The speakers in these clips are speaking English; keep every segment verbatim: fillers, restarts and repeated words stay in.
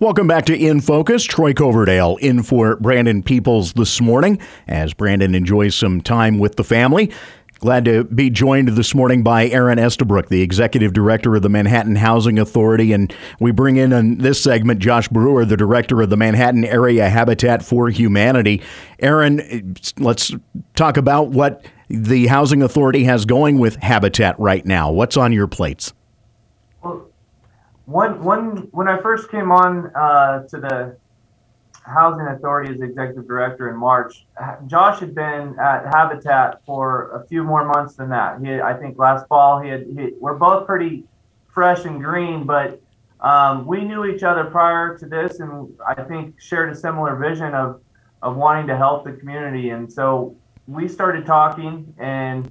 Welcome back to In Focus. Troy Coverdale in for Brandon Peoples this morning as Brandon enjoys some time with the family. Glad to be joined this morning by Aaron Estabrook, the Executive Director of the Manhattan Housing Authority. And we bring in in this segment Josh Brewer, the Director of the Manhattan Area Habitat for Humanity. Aaron, let's talk about what the Housing Authority has going with Habitat right now. What's on your plates? Well, one, one, when I first came on uh, to the Housing Authority as Executive Director in March, Josh had been at Habitat for a few more months than that. He, I think last fall, he had, he, we're both pretty fresh and green, but um, we knew each other prior to this, and I think shared a similar vision of, of wanting to help the community. And so we started talking, and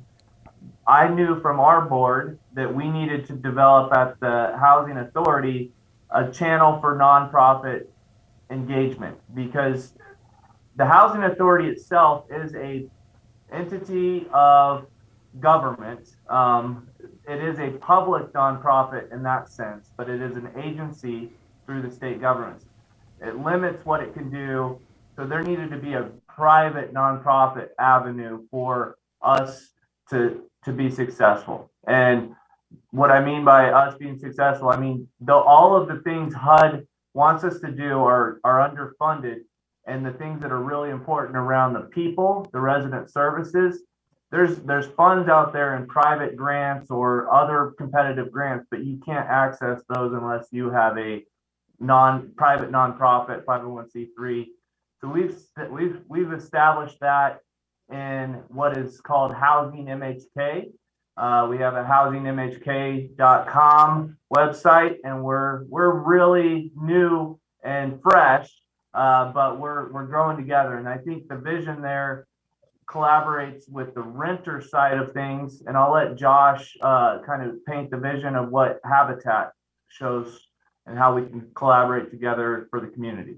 I knew from our board that we needed to develop at the Housing Authority a channel for nonprofit engagement, because the Housing Authority itself is a entity of government. Um, it is a public nonprofit in that sense, but it is an agency through the state governments. It limits what it can do, so there needed to be a private nonprofit avenue for us to to be successful. And what I mean by us being successful, I mean the, all of the things H U D wants us to do are, are underfunded, and the things that are really important around the people, the resident services, there's there's funds out there in private grants or other competitive grants, but you can't access those unless you have a non private nonprofit five oh one c three. So we've we've we've established that in what is called Housing M H K. Uh, we have a housing m h k dot com website, and we're we're really new and fresh, uh, but we're we're growing together. And I think the vision there collaborates with the renter side of things. And I'll let Josh uh, kind of paint the vision of what Habitat shows and how we can collaborate together for the community.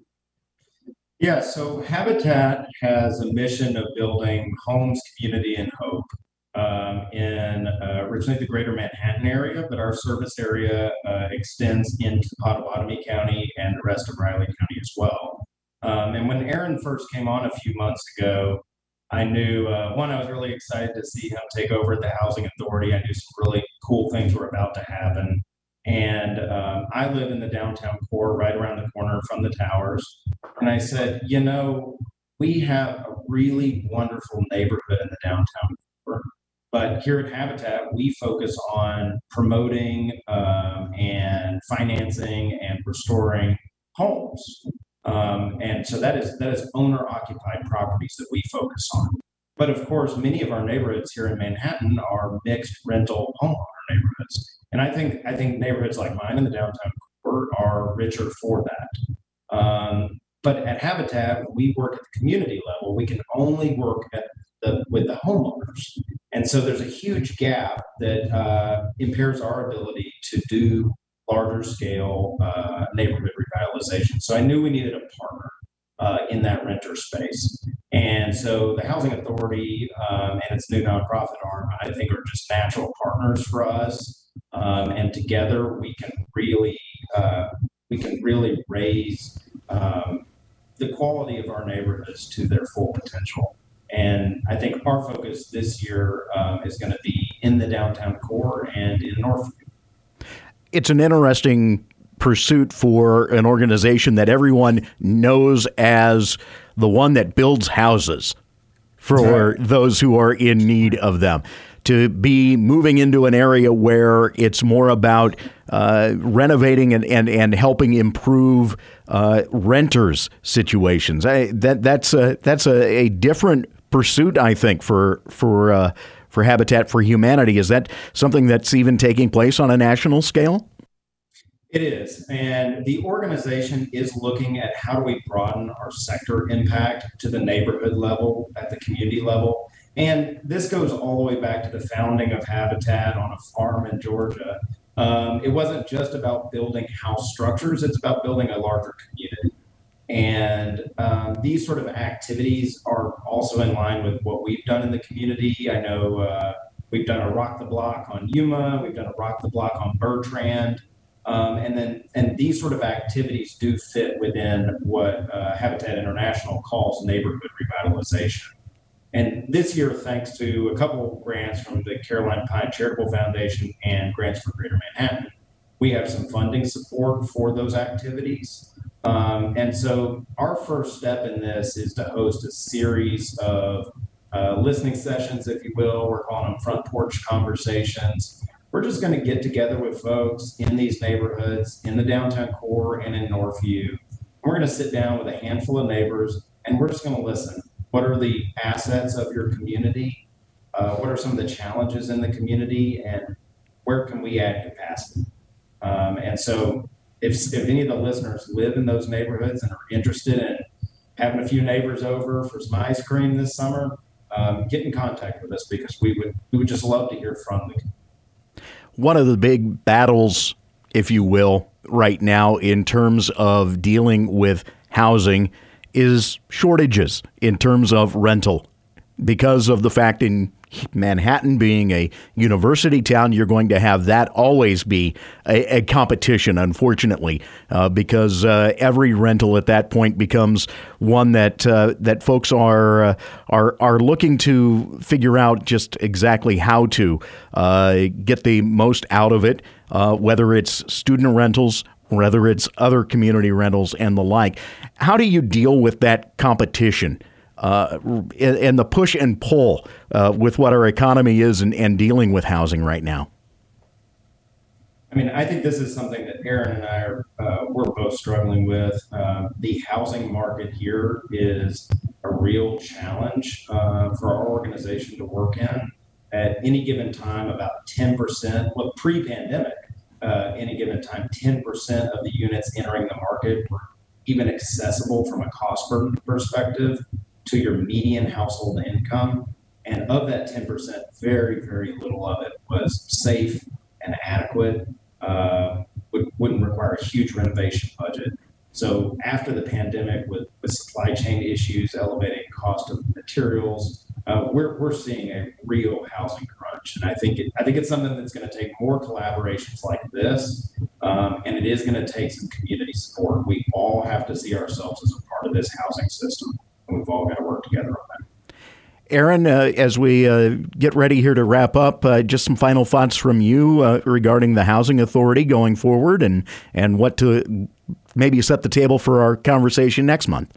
Yeah, so Habitat has a mission of building homes, community, and hope um, in uh, originally the greater Manhattan area, but our service area uh, extends into Pottawatomie County and the rest of Riley County as well. Um, and when Aaron first came on a few months ago, I knew, uh, one, I was really excited to see him take over at the Housing Authority. I knew some really cool things were about to happen. And um, I live in the downtown core, right around the corner from the towers. And I said, you know, we have a really wonderful neighborhood in the downtown core. But here at Habitat, we focus on promoting um, and financing and restoring homes. Um, and so that is that is owner-occupied properties that we focus on. But of course, many of our neighborhoods here in Manhattan are mixed rental homeowner neighborhoods. And I think I think neighborhoods like mine in the downtown core are richer for that. Um, but at Habitat, we work at the community level. We can only work at the with the homeowners. And so there's a huge gap that uh, impairs our ability to do larger scale uh, neighborhood revitalization. So I knew we needed a partner uh, in that renter space. And so the Housing Authority um, and its new nonprofit arm, I think, are just natural partners for us. Um, and together we can really uh, we can really raise um, the quality of our neighborhoods to their full potential. And I think our focus this year um, is going to be in the downtown core and in Northview. It's an interesting pursuit for an organization that everyone knows as the one that builds houses for right. those who are in need of them. To be moving into an area where it's more about uh, renovating and, and, and helping improve uh, renters' situations. I, that that's a that's a, a different pursuit, I think, for for uh, for Habitat for Humanity. Is that something that's even taking place on a national scale? It is, and the organization is looking at how do we broaden our sector impact to the neighborhood level, at the community level. And this goes all the way back to the founding of Habitat on a farm in Georgia. Um, it wasn't just about building house structures, it's about building a larger community. And um, these sort of activities are also in line with what we've done in the community. I know uh, we've done a Rock the Block on Yuma, we've done a Rock the Block on Bertrand. Um, and then, and these sort of activities do fit within what uh, Habitat International calls neighborhood revitalization. And this year, thanks to a couple of grants from the Caroline Pine Charitable Foundation and Grants for Greater Manhattan, we have some funding support for those activities. Um, and so our first step in this is to host a series of uh, listening sessions, if you will. We're calling them front porch conversations. We're just going to get together with folks in these neighborhoods, in the downtown core and in Northview. We're going to sit down with a handful of neighbors and we're just going to listen. What are the assets of your community? Uh, what are some of the challenges in the community, and where can we add capacity? Um, and so if, if any of the listeners live in those neighborhoods and are interested in having a few neighbors over for some ice cream this summer, um, get in contact with us, because we would we would just love to hear from you. One of the big battles, if you will, right now in terms of dealing with housing is shortages in terms of rental. Because of the fact in Manhattan being a university town, you're going to have that always be a, a competition, unfortunately, uh, because uh, every rental at that point becomes one that uh, that folks are uh, are are looking to figure out just exactly how to uh, get the most out of it, uh, whether it's student rentals, whether it's other community rentals and the like. How do you deal with that competition uh, and, and the push and pull uh, with what our economy is and, and dealing with housing right now? I mean, I think this is something that Aaron and I are, uh, we're both struggling with. Uh, the housing market here is a real challenge uh, for our organization to work in. At any given time, about ten percent, well, pre-pandemic, Uh, any given time, ten percent of the units entering the market were even accessible from a cost burden perspective to your median household income. And of that ten percent, very, very little of it was safe and adequate, uh, would, wouldn't require a huge renovation budget. So after the pandemic, with, with supply chain issues, elevating cost of materials, uh, we're we're seeing a real housing crunch, and I think it, I think it's something that's going to take more collaborations like this, um, and it is going to take some community support. We all have to see ourselves as a part of this housing system, and we've all got to work together on that. Aaron, uh, as we uh, get ready here to wrap up, uh, just some final thoughts from you uh, regarding the Housing Authority going forward, and and what to maybe set the table for our conversation next month.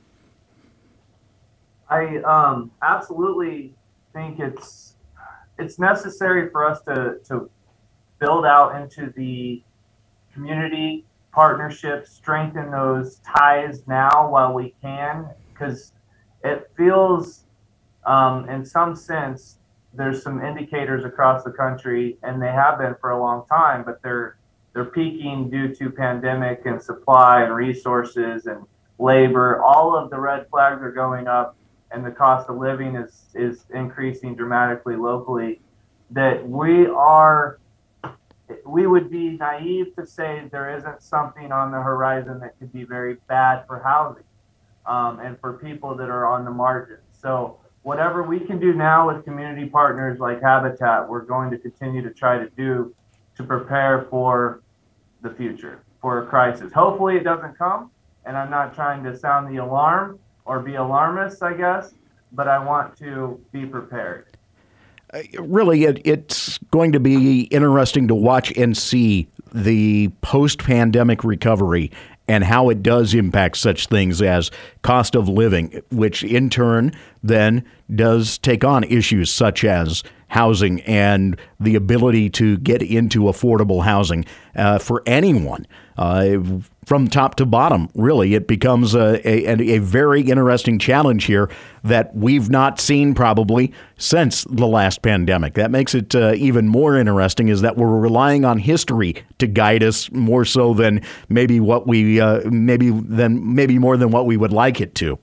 I um, absolutely think it's it's necessary for us to, to build out into the community partnerships, strengthen those ties now while we can, because it feels, um, in some sense, there's some indicators across the country, and they have been for a long time, but they're they're peaking due to pandemic and supply and resources and labor. All of the red flags are going up, and the cost of living is is increasing dramatically locally, that we are, we would be naive to say there isn't something on the horizon that could be very bad for housing um, and for people that are on the margins. So whatever we can do now with community partners like Habitat, we're going to continue to try to do to prepare for the future, for a crisis. Hopefully it doesn't come, and I'm not trying to sound the alarm or be alarmist, I guess, but I want to be prepared. Uh, really, it, it's going to be interesting to watch and see the post-pandemic recovery and how it does impact such things as cost of living, which in turn then does take on issues such as housing and the ability to get into affordable housing uh, for anyone. Uh, from top to bottom, really, it becomes a, a, a very interesting challenge here that we've not seen probably since the last pandemic. That makes it uh, even more interesting, is that we're relying on history to guide us more so than maybe what we uh, maybe than maybe more than what we would like it to.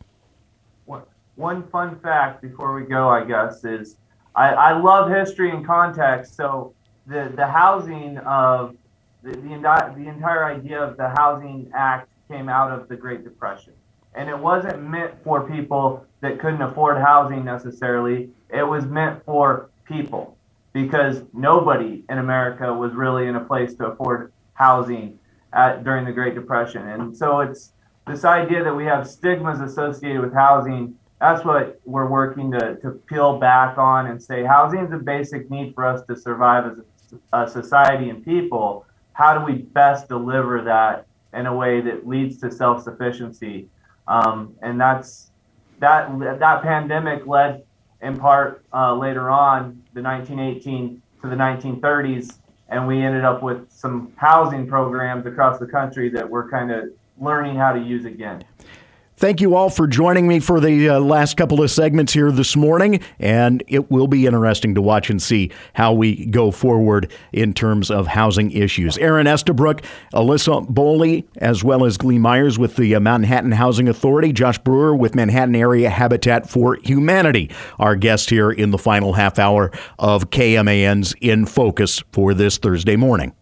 One fun fact before we go, I guess, is I, I love history and context. So the the housing of The, the, the entire idea of the Housing Act came out of the Great Depression. And it wasn't meant for people that couldn't afford housing necessarily. It was meant for people, because nobody in America was really in a place to afford housing at, during the Great Depression. And so it's this idea that we have stigmas associated with housing. That's what we're working to, to peel back on and say housing is a basic need for us to survive as a, a society and people. How do we best deliver that in a way that leads to self-sufficiency? Um, and that's that that pandemic led in part uh, later on, the nineteen eighteen to the nineteen thirties, and we ended up with some housing programs across the country that we're kind of learning how to use again. Thank you all for joining me for the uh, last couple of segments here this morning, and it will be interesting to watch and see how we go forward in terms of housing issues. Aaron Estabrook, Alyssa Boley, as well as Glee Myers with the uh, Manhattan Housing Authority, Josh Brewer with Manhattan Area Habitat for Humanity, our guest here in the final half hour of K M A N's In Focus for this Thursday morning.